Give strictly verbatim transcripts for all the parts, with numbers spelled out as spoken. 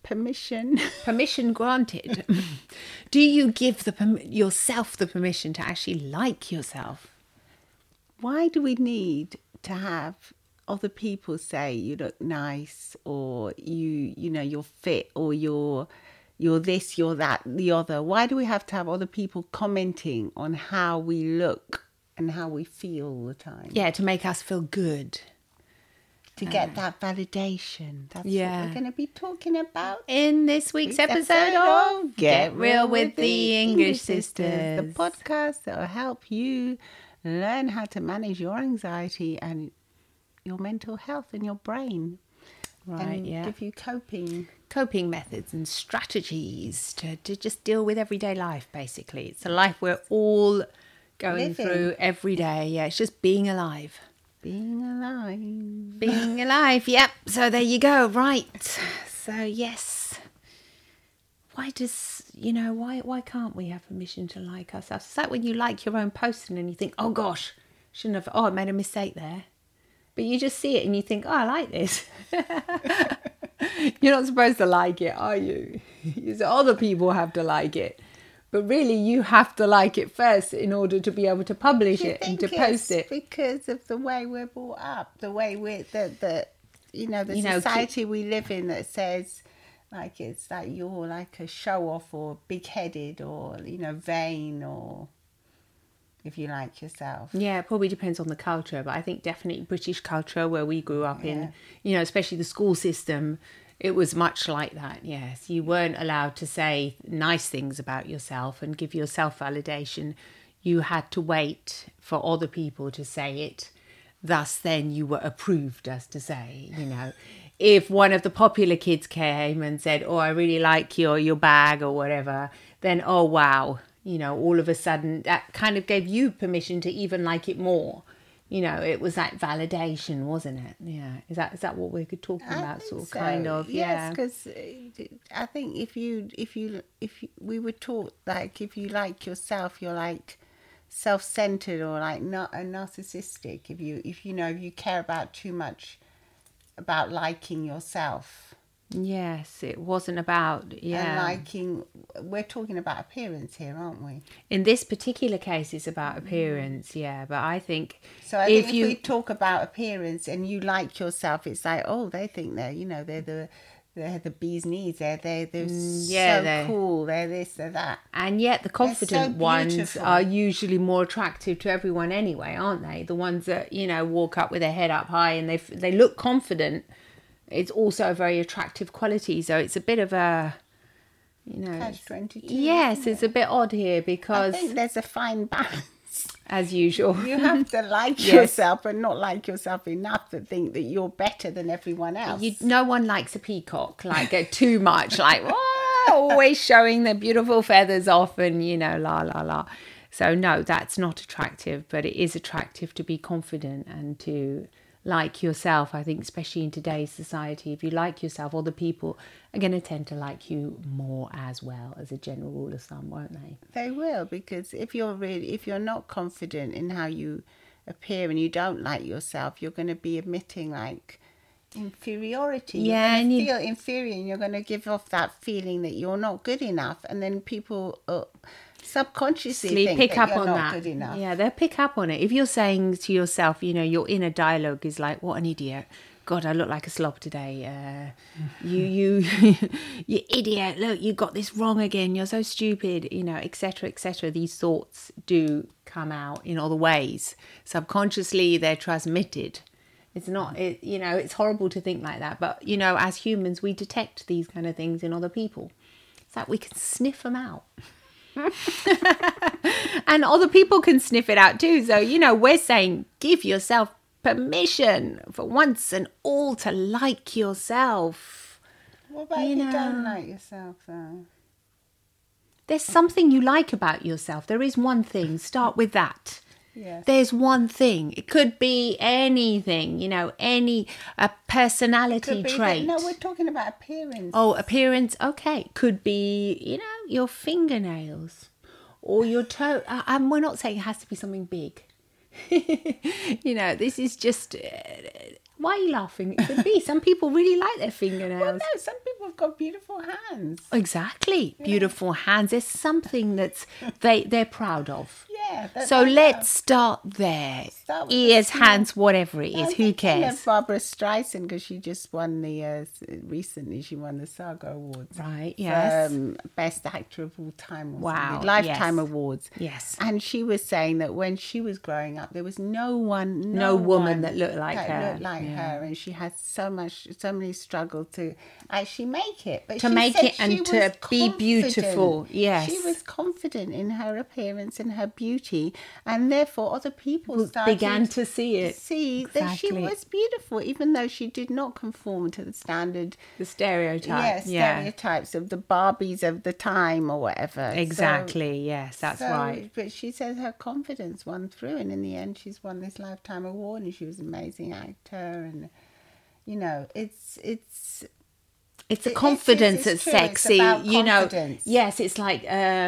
permission. Permission granted. Do you give the perm- yourself the permission to actually like yourself? Why do we need to have other people say you look nice, or you you know you're fit, or you're you're this, you're that, the other? Why do we have to have other people commenting on how we look and how we feel all the time? Yeah, to make us feel good. To get that validation. That's Yeah. what we're going to be talking about In this week's This episode of Get Real with the English Sisters. the podcast that will help you learn how to manage your anxiety and your mental health and your brain. Right, and yeah. give you coping. Coping methods and strategies to, to just deal with everyday life, basically. It's a life we're all going Living. through every day. Yeah, it's just being alive. Being alive. Being alive, yep. So there you go, right. So, yes. Why does, you know, why why can't we have permission to like ourselves? Is that when you like your own post and then you think, oh gosh, shouldn't have, oh, I made a mistake there. But you just see it and you think, oh, I like this. You're not supposed to like it, are you? So other people have to like it. But really, you have to like it first in order to be able to publish Do you it and think to post it's it. because of the way we're brought up, the way we're, the, the you know, the You know, society we live in that says, like, it's like you're like a show-off or big-headed or, you know, vain, or if you like yourself. Yeah, it probably depends on the culture, but I think definitely British culture where we grew up Yeah. in, you know, especially the school system, it was much like that, yes. You weren't allowed to say nice things about yourself and give yourself validation. You had to wait for other people to say it. Thus, then you were approved, as to say, you know. If one of the popular kids came and said, oh, I really like your, your bag or whatever, then, oh, wow, you know, all of a sudden that kind of gave you permission to even like it more. You know, it was that validation, wasn't it? Yeah. Is that is that what we're talking I about? think Sort of, so. kind of, Yes, yeah. because I think if you if you if you, we were taught, like, if you like yourself, you're like self-centered or like not a narcissistic. If you if you know if you care about too much about liking yourself. Yes, it wasn't about, yeah. And liking, we're talking about appearance here, aren't we? In this particular case, it's about appearance, yeah. But I think So I if think if you we talk about appearance and you like yourself, it's like, oh, they think they're, you know, they're the they're the bee's knees. They're they're, they're yeah, so they're- cool. They're this, they're that. And yet the confident so ones beautiful. are usually more attractive to everyone anyway, aren't they? The ones that, you know, walk up with their head up high and they f- they look confident. It's also a very attractive quality. So it's a bit of a, you know... Catch twenty-two. Yes, isn't it's it? a bit odd here I because, think there's a fine balance. as usual... You have to like Yes. yourself, but not like yourself enough to think that you're better than everyone else. You, no one likes a peacock, like uh, too much, like "Whoa," always showing their beautiful feathers off and, you know, la, la, la. So no, that's not attractive, but it is attractive to be confident and to like yourself. I think especially in today's society, if you like yourself, other people are going to tend to like you more as well, as a general rule of thumb, won't they? They will, because if you're really, if you're not confident in how you appear and you don't like yourself, you're going to be admitting like inferiority. Yeah, You're and going you- to feel inferior, and you're going to give off that feeling that you're not good enough, and then people uh, subconsciously Sleep, think pick that up you're on not that. good enough. Yeah, they'll pick up on it. If you're saying to yourself, you know, your inner dialogue is like, what an idiot. God, I look like a slob today. Uh, you, you, you idiot. Look, you got this wrong again. You're so stupid, you know, et cetera, et cetera. These thoughts do come out in other ways. Subconsciously, they're transmitted. It's not, it, you know, it's horrible to think like that. But, you know, as humans, we detect these kind of things in other people. It's like we can sniff them out. And other people can sniff it out too. So, you know, we're saying give yourself permission for once and all to like yourself. What about You if you know. don't like yourself, though? There's something you like about yourself. There is one thing. Start with that. Yes. There's one thing. It could be anything, you know, any a personality Could be that- trait. no, we're talking about appearance. Oh, appearance. Okay. Could be, you know, your fingernails or your toe. Uh, and we're not saying it has to be something big. You know, this is just, uh, Why are you laughing? It could be. Some people really like their fingernails. Well, no, some people have got beautiful hands. Exactly. Yeah. Beautiful hands. There's something that's they, they're proud of. Yeah. So let's start there. Start Ears, the hands, whatever it is. Who cares? Barbara Streisand, because she just won the, uh, recently she won the Saga Awards. Right, yes. Um, Best Actor of All Time. Or wow. Lifetime yes. Awards. Yes. And she was saying that when she was growing up, there was no one, no, no woman one that looked like that her. Looked like yeah. her. And she had so much, so many struggles to actually make it. But to she make said it and she to be confident. beautiful. Yes. She was confident in her appearance and her beauty. And therefore other people started began to see it. See exactly. that she was beautiful, even though she did not conform to the standard, the stereotype, yeah, stereotypes yeah. of the Barbies of the time or whatever. Exactly, so, yes, that's so, right. But she says her confidence won through, and in the end, she's won this Lifetime Award, and she was an amazing actor, and you know, it's it's. It's a confidence it's, it's, it's that's true. sexy, you know. Confidence. Yes, it's like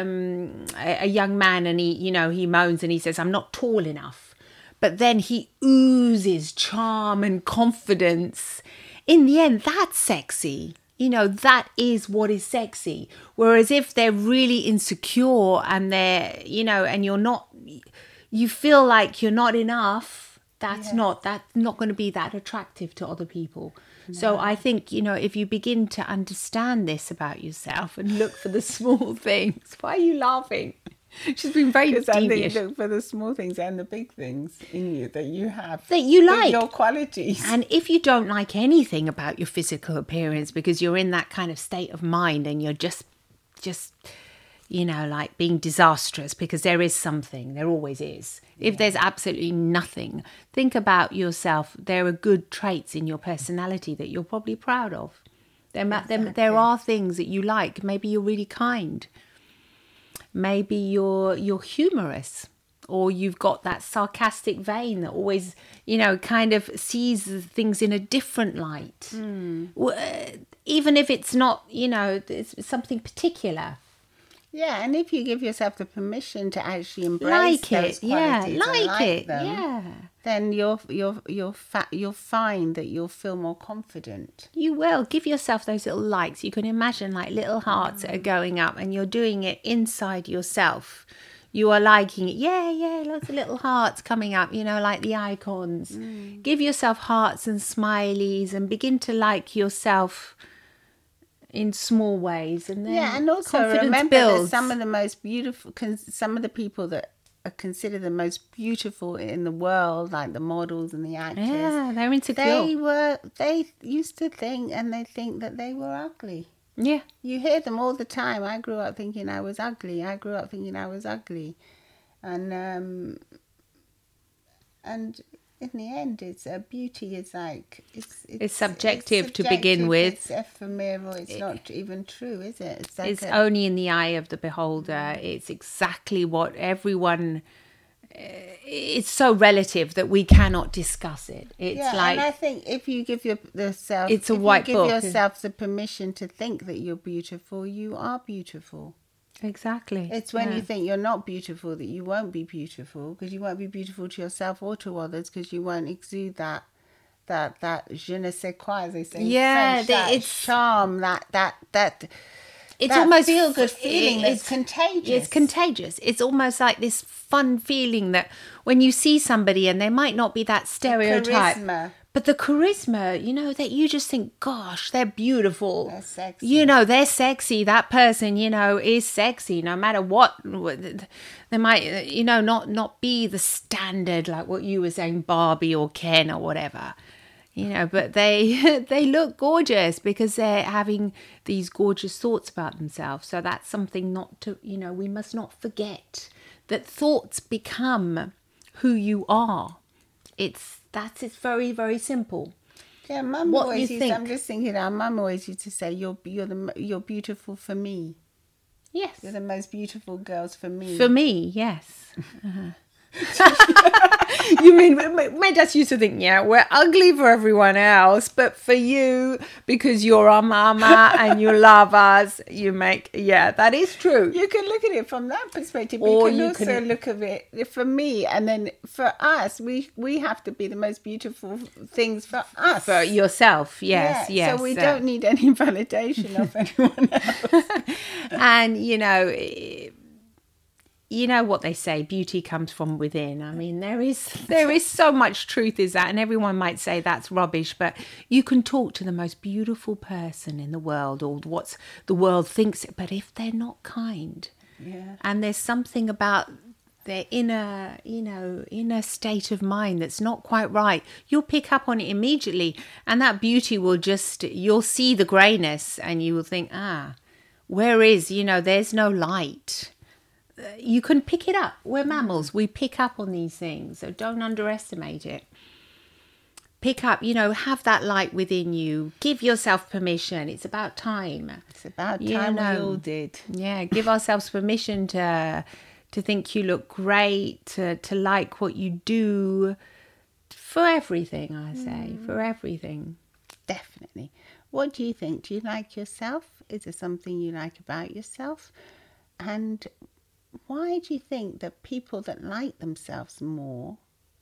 um, a, a young man, and he, you know, he moans and he says, "I'm not tall enough," but then he oozes charm and confidence. In the end, that's sexy. You know, that is what is sexy. Whereas if they're really insecure and they're, you know, and you're not, you feel like you're not enough. That's yeah. not that's not going to be that attractive to other people. No. So I think, you know, if you begin to understand this about yourself and look for the small things. Why are you laughing? She's been very devious. Look for the small things and the big things in you that you have. That you like. Your qualities. And if you don't like anything about your physical appearance because you're in that kind of state of mind and you're just, just, you know, like being disastrous, because there is something, there always is. If yeah. there's absolutely nothing, think about yourself. There are good traits in your personality that you're probably proud of. There, exactly. there, there are things that you like. Maybe you're really kind. Maybe you're you're humorous, or you've got that sarcastic vein that always, you know, kind of sees things in a different light. Mm. Even if it's not, you know, it's something particular. Yeah, and if you give yourself the permission to actually embrace like those it, yeah, qualities like, and like it, them, yeah, then you'll you'll you'll fa- you'll find that you'll feel more confident. You will give yourself those little likes. You can imagine like little hearts mm. that are going up, and you're doing it inside yourself. You are liking it, yeah, yeah, lots of little hearts coming up. You know, like the icons. Mm. Give yourself hearts and smileys, and begin to like yourself in small ways, and then yeah, and also confidence remember builds. that some of the most beautiful, some of the people that are considered the most beautiful in the world, like the models and the actors, yeah, they're insecure. They were, they used to think, and they think that they were ugly. Yeah, you hear them all the time. I grew up thinking I was ugly. I grew up thinking I was ugly, and um, and. In the end, it's uh, beauty is like it's it's, it's, subjective it's to begin with. It's ephemeral. It's it, not even true, is it? It's, like it's a, only in the eye of the beholder. It's exactly what everyone. Uh, it's so relative that we cannot discuss it. It's yeah, like, and I think if you give yourself, it's a if white you give book. yourself the permission to think that you're beautiful, you are beautiful. Exactly. It's when yeah. you think you're not beautiful that you won't be beautiful, because you won't be beautiful to yourself or to others, because you won't exude that that that je ne sais quoi, as they say. Yeah, French, that it's charm, that that that. It's that almost feel good feeling. It, it's, it's contagious. It's contagious. It's almost like this fun feeling that when you see somebody and they might not be that stereotype. Charisma. But the charisma, you know, that you just think, gosh, they're beautiful. They're sexy. You know, they're sexy. That person, you know, is sexy no matter what. They might, you know, not, not be the standard, like what you were saying, Barbie or Ken or whatever. You know, but they they look gorgeous because they're having these gorgeous thoughts about themselves. So that's something not to, you know, we must not forget that thoughts become who you are. It's That's it's very, very simple. Yeah, Mum what always you used. think? I'm just thinking. Our Mum always used to say, "You're you're the you're beautiful for me." Yes, you're the most beautiful girls for me. For me, yes. Uh-huh. You mean made us used to think, yeah, we're ugly for everyone else, but for you, because you're our mama and you love us, you make, yeah, that is true. You can look at it from that perspective, but Or you can you also can- look at it for me, and then for us, we we have to be the most beautiful things for us. For yourself, yes, Yeah, yes. So we uh, don't need any validation of anyone else. and you know eh, you know what they say, beauty comes from within. I mean, there is there is so much truth is that, and everyone might say that's rubbish, but you can talk to the most beautiful person in the world, or what's the world thinks, but if they're not kind, Yeah. and there's something about their inner, you know, inner state of mind that's not quite right, you'll pick up on it immediately, and that beauty will just, you'll see the greyness, and you will think, ah, where is, you know, there's no light. Uh, You can pick it up. We're mammals. We pick up on these things, so don't underestimate it. Pick up, you know, have that light within you. Give yourself permission. It's about time. It's about You time we know. all did. Yeah, give ourselves permission to to think you look great, to, to like what you do, for everything, I say, for everything. Definitely. What do you think? Do you like yourself? Is there something you like about yourself? And why do you think that people that like themselves more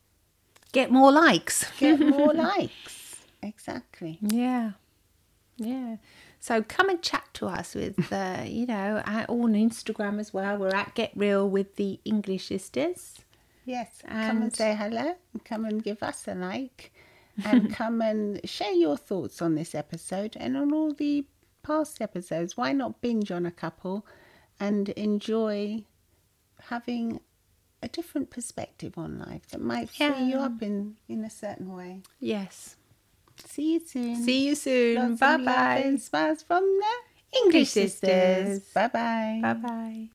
Get more likes. get more likes? Exactly. Yeah, yeah. So come and chat to us with, uh, you know, at, on Instagram as well. We're at Get Real with the English Sisters. Yes. Come and And- say hello. And come and give us a like. And come and share your thoughts on this episode and on all the past episodes. Why not binge on a couple and enjoy having a different perspective on life that might free you Yeah. up in, in a certain way. Yes. See you soon. See you soon. Lots of Bye love and bye. smiles from the English Sisters. Bye bye. Bye bye.